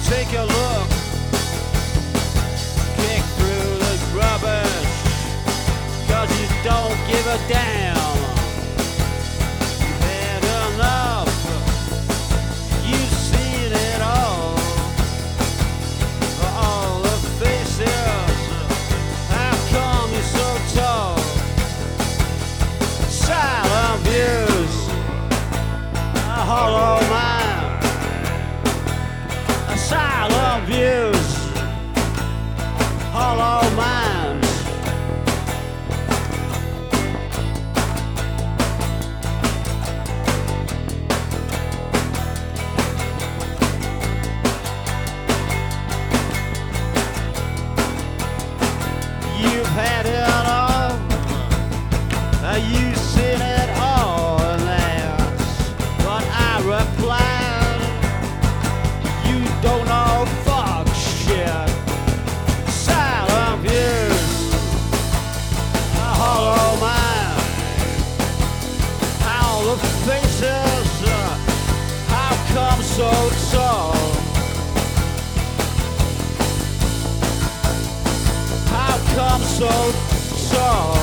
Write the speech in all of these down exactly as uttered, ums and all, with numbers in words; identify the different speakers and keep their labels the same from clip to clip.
Speaker 1: Take a look, kick through the rubbish, cause you don't give a damn. You've had enough, you've seen it all. For all the faces, how come you're so tall? Silent views, a hollow mind. Silent views, hollow minds. You've had it all, you've seen it all, and that's what I replied. Don't know fuck shit. Silent views, a hollow mind. All the faces, uh, how come so tall? How come so tall?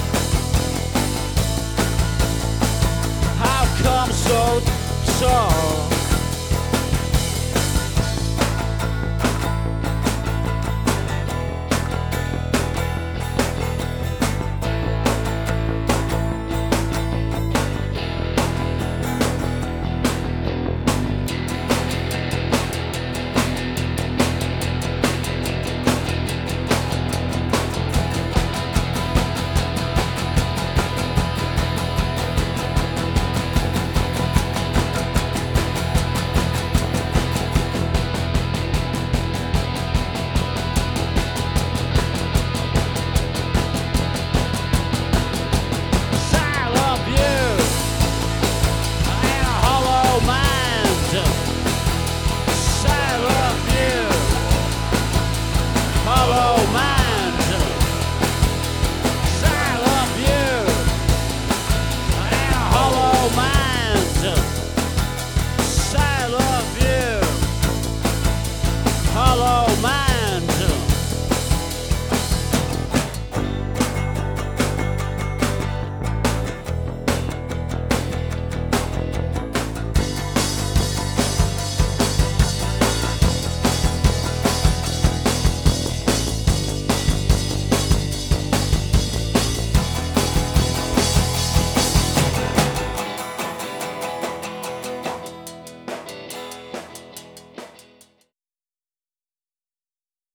Speaker 1: How come so tall?